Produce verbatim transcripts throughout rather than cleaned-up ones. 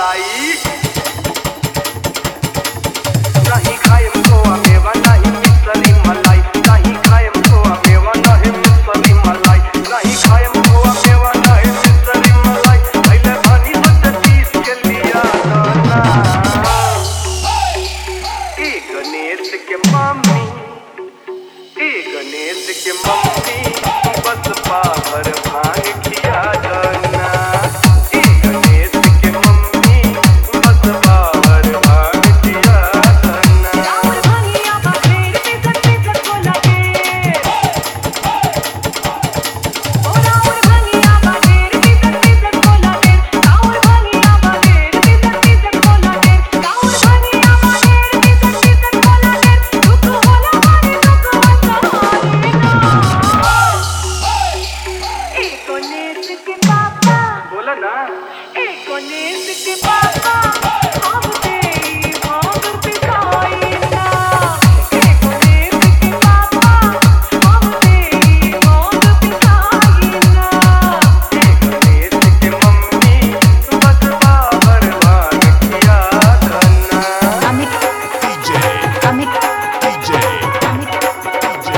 मलाई नहीं खाए खोआ मेवा नहीं मिसरी मलाई नहीं खाए खोआ मेवा नहीं मिसरी मलाई नहीं खाए खोआ मेवा नहीं मिसरी मलाई पहले पानी बच चीज के लिया ना ए गणेश के मम्मी ए गणेश के मम्मी बस पावर भांग खिया जाना ए गणेश के मम्मी बस पावर भांग खिया जाना राउर भंगिया बाहेर पिसक पिसक बोला के ओ राउर भंगिया बाहेर पिसक पिसक बोला के राउर भंगिया बाहेर पिसक पिसक बोला के राउर भंगिया बाहेर पिसक पिसक बोला के दुख होला मारी दुख वसानी ना ए गणेश के पापा बोला ना ए गणेश के पापा हम तेरी भांग पिसाई ना ए गणेश के पापा हम तेरी भांग पिसाई ना ए गणेश के मम्मी बस पावर भांग खिया जाना Amit D J, Amit D J, Amit D J.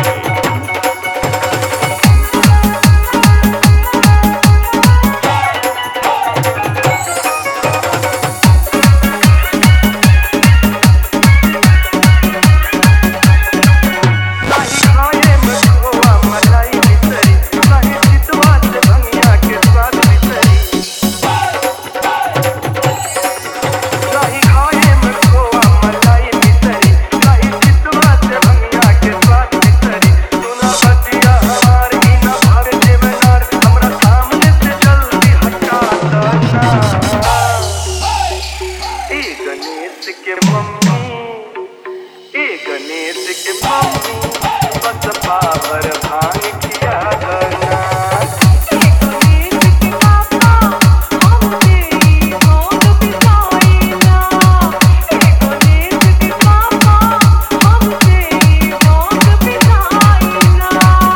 नहीं खाए में खोआ मलाई मिसरी नहीं चितवा से भंगिया के स्वाद मिसरी नहीं खाए में खोआ मलाई मिसरी नहीं चितवा से भंगिया के स्वाद मिसरी सुना बतिया हमार ही ना भावे देवनार हमरा सामने से जल्दी हटा देना ए गणेश के मम्मी ए गणेश के मम्मी बस पावर भांग खिया जाना ए गणेश के पापा हम तेरी भांग पिसाई ना ए गणेश के पापा हम तेरी भांग पिसाई ना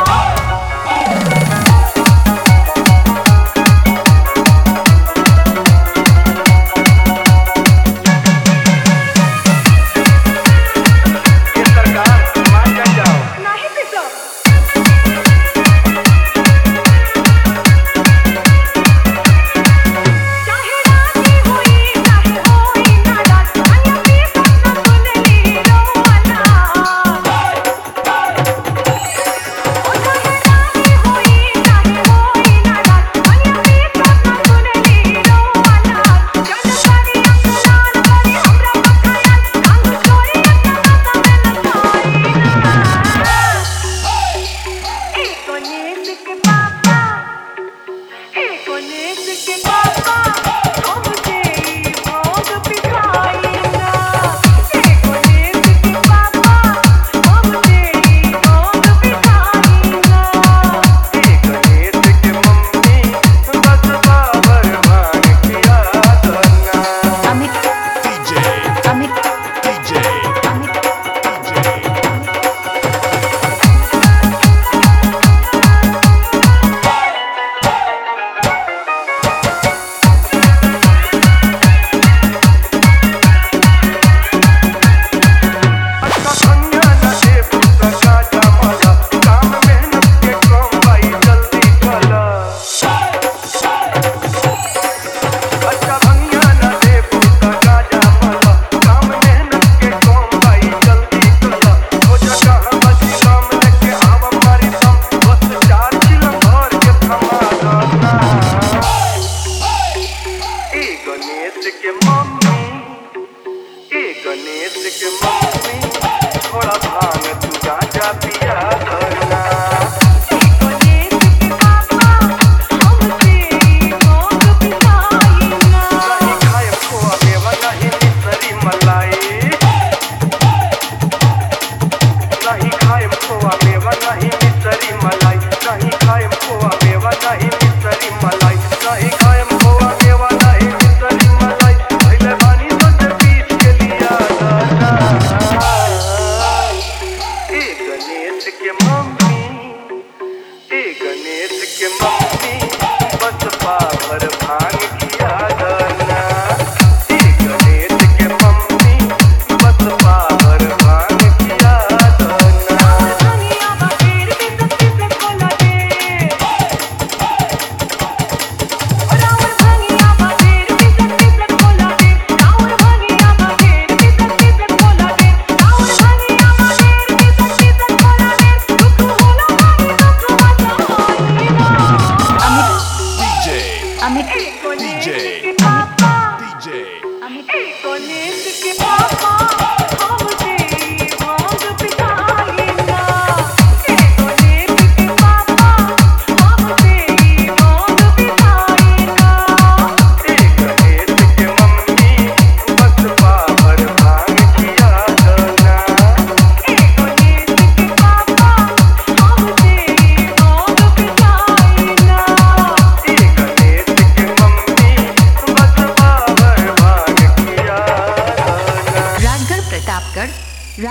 ये सरकार मान जाओ नहीं पिसो चाहे राती हुई चाहे होई नाराज आया पिसो न सुन ली रोवाना ओ चाहे राती हुई चाहे होई नाराज आया पिसो न सुन ली रोवाना जन सारी अखलान करी हमरा बखाया रंग चोरी अखलाता में नचाई ना ए गणेश के पापा ए गणेश के पापा हम तेरी भांग पिसाई ना ए गणेश के पापा हम तेरी भांग पिसाई ना ए गणेश के मम्मी बस पावर भांग खिया जाना Amit D J, Amit D J, Amit D J. अच्छा भंगिया न दे पुता काजा माला काम मेहनत के कम भाई जल्दी चला अच्छा भंगिया न दे पुता काजा माला काम मेहनत के कम भाई जल्दी चला हो जा कहां बची काम लेके आवा मारी दम बस चार चिलम भर के थमा देना ए गणेश के मम्मी ए गणेश के मम्मी थोड़ा भांग तू गांजा पिया करना ए गणेश के पापा हम तेरी भांग पिसाई ना नहीं खाए खोआ मेवा नहीं मिसरी मलाई नहीं खाए खोआ मेवा नहीं मिसरी मलाई नहीं खाए खोआ मेवा नहीं मिसरी मलाई नहीं खाए खोआ मेवा नहीं मिसरी मलाई पहले पानी बच बीच के लिया जाना ए गणेश के मम्मी ए गणेश के मम्मी बस पावर भांग खिया जाना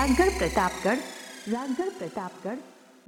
राजगढ़ प्रतापगढ़ राजगढ़ प्रतापगढ़